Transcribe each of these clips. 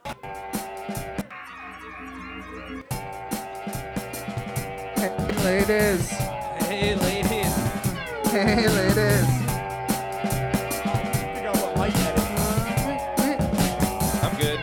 Hey, ladies. Hey, ladies. Hey, ladies. I'm good.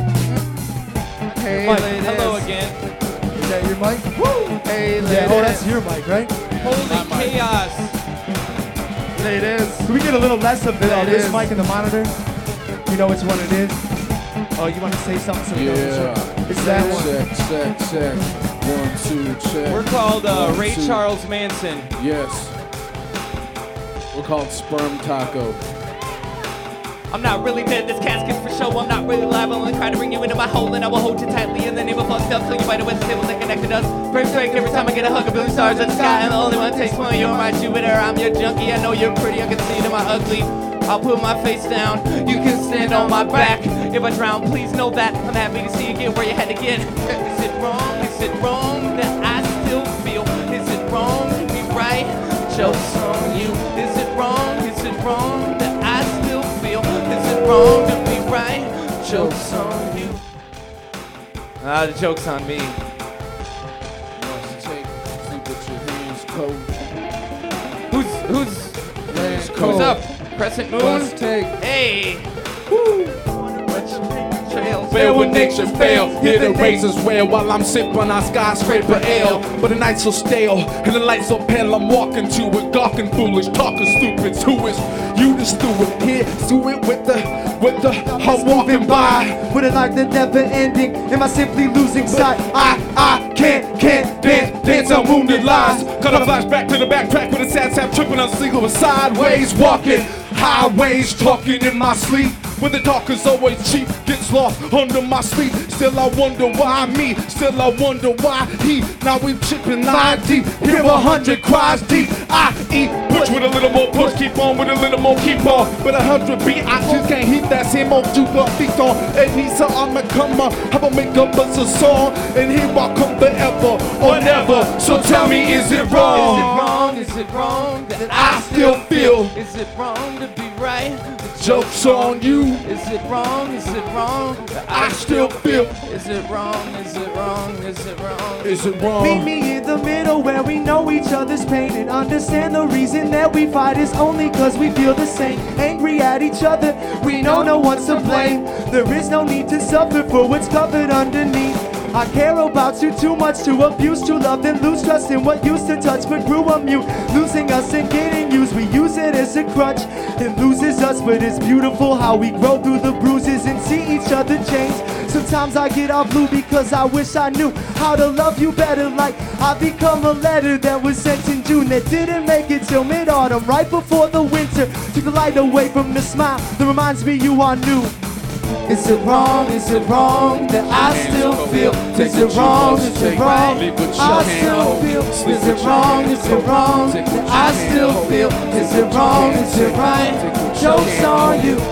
Hey, Mike, ladies. hello again. Is that your mic? Woo! Hey, ladies. Yeah, oh, that's your mic, right? Holy chaos. Ladies. Can we get a little less of There it this is. mic in the monitor? You know which one it is? Oh, you want to say something? So we know which Yeah. one? It's that one. Check. 1, 2, check. We're called One, Ray two. Charles Manson. Yes. We're called Sperm Taco. I'm not really dead, this casket's for show. I'm not really live, I'll only try to bring you into my hole. And I will hold you tightly in the name of fucked up till you bite away the tables that connected us. Break every time I get a hug, a billion stars in the sky. I'm the only one that takes one. You're my Jupiter, I'm your junkie. I know you're pretty, I can see it in my ugly. I'll put my face down, you can stand on my back. If I drown, please know that I'm happy to see you get where you had to get. Is it wrong that I still feel? Is it wrong to be right? Joke's on you. Is it wrong that I still feel? Is it wrong to be right? Joke's on you. The joke's on me. Once take, sleep with your hands cold. Who's up? Crescent Moon? Let's take. Hey! Trails. Fail when nature fail. Hear the razors wail while I'm sipping on skyscraper ale. But the night's so stale and the lights so pale. I'm walking to it, gawking foolish, talking stupids. Who is you the steward? Here, do it with the I'm walking by. With a life that never ending. Am I simply losing sight? I can't dance on wounded lies. Cut a flashback to the backtrack with a sad sap tripping on single sideways walking. Highways talking in my sleep. When the talk is always cheap, gets lost under my sleep. Still I wonder why me, still I wonder why he. Now we chipping 9 deep, hear 100 cries deep. I eat push with a little more push, keep on with a little more keep on. With 100 beat, I just can't heat that same old juke up feet on. And he's so I'm a comer, how about make up us a song? And here I come forever or never. So tell me, is it wrong? Is it wrong that I still feel Is it wrong to be right? jokes on you. Is it wrong that I still feel. Is it wrong? Is it wrong? Is it wrong? Meet me in the middle where we know each other's pain and understand the reason that we fight is only cause we feel the same. Angry at each other, we know no one's to blame. There is no need to suffer for what's covered underneath. I care about you too much to abuse true love and lose trust in what used to touch but grew on mute. Losing us and getting used, we use it as a crutch. It loses us, but it's beautiful how we grow through the bruises and see each other change. Sometimes I get all blue because I wish I knew how to love you better. Like I become a letter that was sent in June that didn't make it till mid-autumn, right before the winter. Took the light away from the smile that reminds me you are new. Is it wrong that I still feel? Is it wrong I still feel? Is it wrong that I still feel? Is it wrong, is it right? Joke's on you.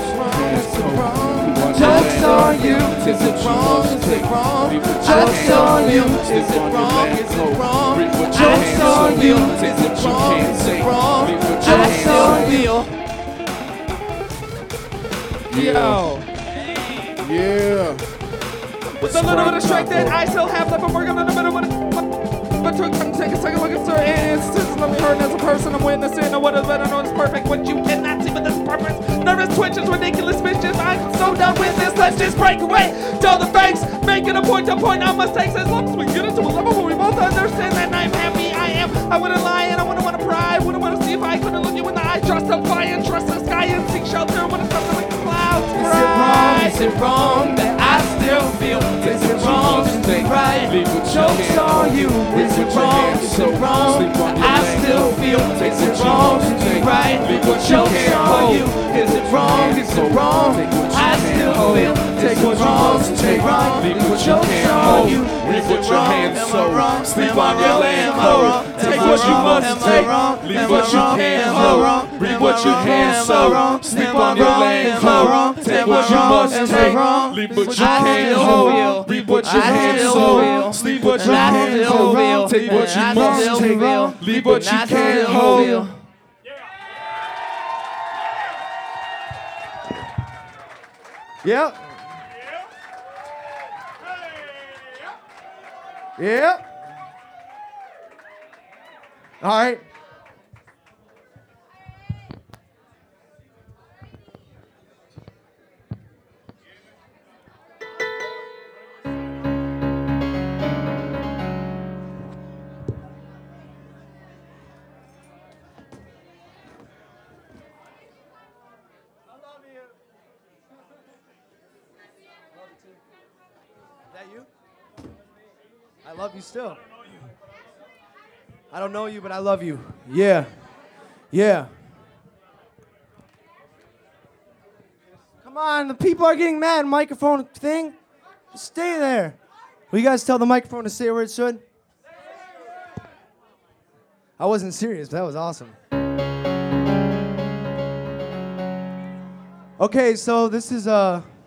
Joke's on you. Is it wrong, is it wrong? Joke's on you. Is it wrong, is it wrong? Joke's on you. Is it wrong, is it wrong? Joke's on you. Yo. Yeah. With a little bit of strength that I still have left, I'm working on the middle of it. But take a second look at certain instances. Let me hurt as a person. I'm witnessing what is better known as perfect. What you cannot see, but this purpose. Nervous twitches, ridiculous bitches. I'm so done with this. Let's just break away. Tell the facts. Making a point to point out mistakes. As long as we get into a level where we both understand that I'm happy. I wouldn't lie and I wouldn't want to pry. Wouldn't want to see if I couldn't look you in the eye. Justify and trust the sky and seek shelter when it's something like the clouds. Is it wrong that I still feel? Is it wrong to be right? Joke's on you. Is it wrong? Is it wrong? I still feel. Is it wrong to be right? Joke's on you. Is it wrong? Is it wrong? I still feel. Is it wrong to be right? Joke's on you. Is it wrong? Am I wrong? Sleep on your land, ho. Take what you must take. Leave what you can, ho. Read what you can, so. Sleep on your land, ho. Take what you must take. Leave what you can, ho. Read what you can, so. Sleep what you can, ho. Take what you must take. Leave what you can, ho. Yeah. Yeah. All right. That you? I love you still. I don't know you, but I love you. Yeah. Yeah. Come on, the people are getting mad. Microphone thing. Just stay there. Will you guys tell the microphone to stay where it should? I wasn't serious, but that was awesome. Okay, so this is